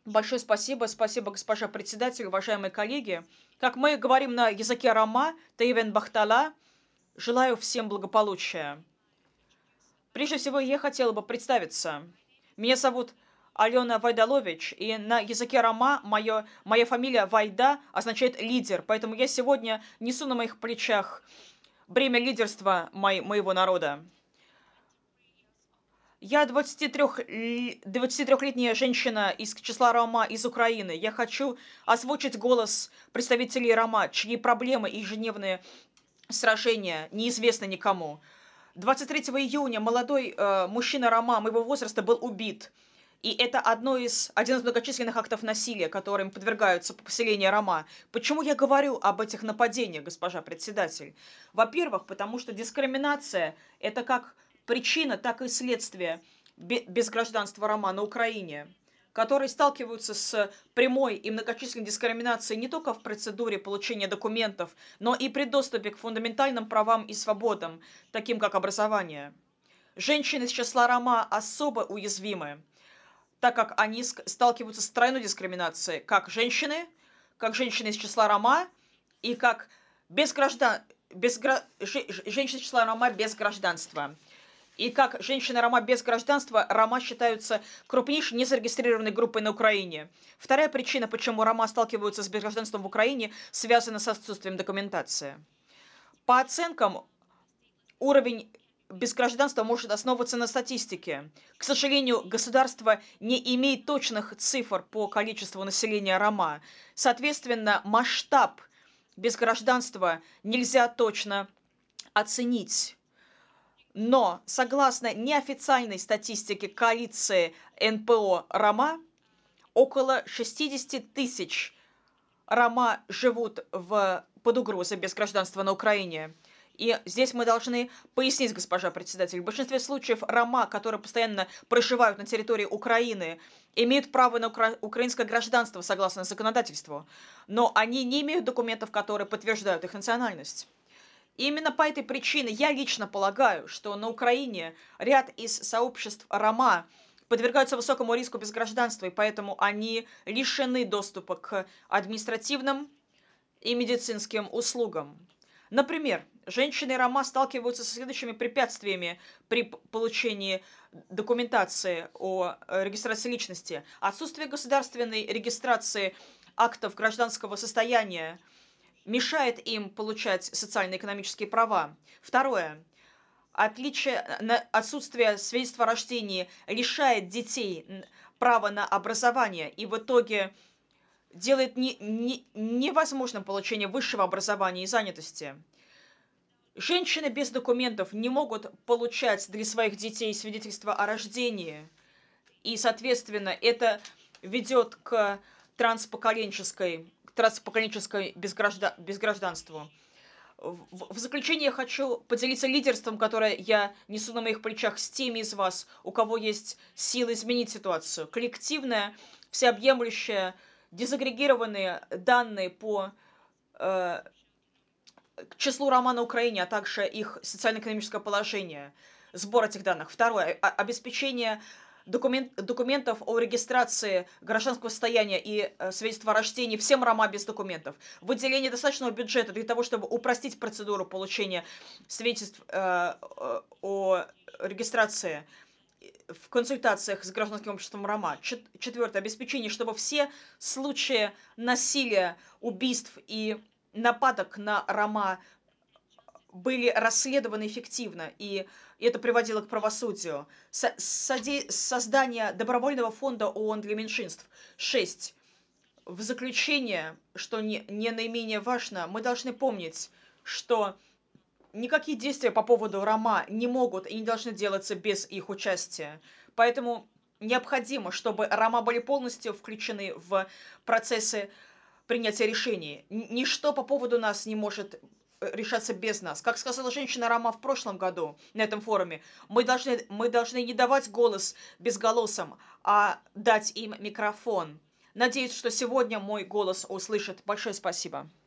Большое спасибо. Спасибо, госпожа председатель, уважаемые коллеги. Как мы говорим на языке рома, Тейвен Бахтала, желаю всем благополучия. Прежде всего, я хотела бы представиться. Меня зовут Алена Вайдалович, и на языке рома моя фамилия Вайда означает «лидер», поэтому я сегодня несу на моих плечах бремя лидерства моего народа. Я 23-летняя женщина из числа Рома из Украины. Я хочу озвучить голос представителей Рома, чьи проблемы и ежедневные сражения неизвестны никому. 23 июня молодой мужчина Рома моего возраста был убит. И это один из многочисленных актов насилия, которым подвергаются поселения Рома. Почему я говорю об этих нападениях, госпожа председатель? Во-первых, потому что дискриминация – это как причина, так и следствие без гражданства Рома на Украине, которые сталкиваются с прямой и многочисленной дискриминацией не только в процедуре получения документов, но и при доступе к фундаментальным правам и свободам, таким как образование. Женщины из числа Рома особо уязвимы, так как они сталкиваются с тройной дискриминацией, как женщины из числа Рома и как женщины из числа Рома без гражданства. И как женщины-рома без гражданства, рома считаются крупнейшей незарегистрированной группой на Украине. Вторая причина, почему рома сталкиваются с безгражданством в Украине, связана с отсутствием документации. По оценкам, уровень безгражданства может основываться на статистике. К сожалению, государство не имеет точных цифр по количеству населения рома. Соответственно, масштаб безгражданства нельзя точно оценить. Но, согласно неофициальной статистике коалиции НПО «Рома», около 60 тысяч рома живут под угрозой без гражданства на Украине. И здесь мы должны пояснить, госпожа председатель, в большинстве случаев рома, которые постоянно проживают на территории Украины, имеют право на украинское гражданство согласно законодательству, но они не имеют документов, которые подтверждают их национальность. И именно по этой причине я лично полагаю, что на Украине ряд из сообществ рома подвергаются высокому риску безгражданства, и поэтому они лишены доступа к административным и медицинским услугам. Например, женщины рома сталкиваются со следующими препятствиями при получении документации о регистрации личности. Отсутствие государственной регистрации актов гражданского состояния мешает им получать социально-экономические права. Второе. Отсутствие свидетельства о рождении лишает детей права на образование и в итоге делает невозможным получение высшего образования и занятости. Женщины без документов не могут получать для своих детей свидетельство о рождении, и, соответственно, это ведет к транспоколенческой безгражданству. В заключение я хочу поделиться лидерством, которое я несу на моих плечах с теми из вас, у кого есть силы изменить ситуацию. Коллективное, всеобъемлющее, дезагрегированные данные по к числу рома на Украине, а также их социально-экономическое положение. Сбор этих данных. Второе. Обеспечение документов о регистрации гражданского состояния и свидетельства о рождении всем рома без документов. Выделение достаточного бюджета для того, чтобы упростить процедуру получения свидетельств о регистрации в консультациях с гражданским обществом рома. Четвертое. Обеспечение, чтобы все случаи насилия, убийств и нападок на рома были расследованы эффективно, и это приводило к правосудию. Создание добровольного фонда ООН для меньшинств. 6. В заключение, что не наименее важно, мы должны помнить, что никакие действия по поводу рома не могут и не должны делаться без их участия. Поэтому необходимо, чтобы рома были полностью включены в процессы принятия решений. Ничто по поводу нас не может решаться без нас. Как сказала женщина рома в прошлом году на этом форуме, мы должны не давать голос безголосым, а дать им микрофон. Надеюсь, что сегодня мой голос услышат. Большое спасибо.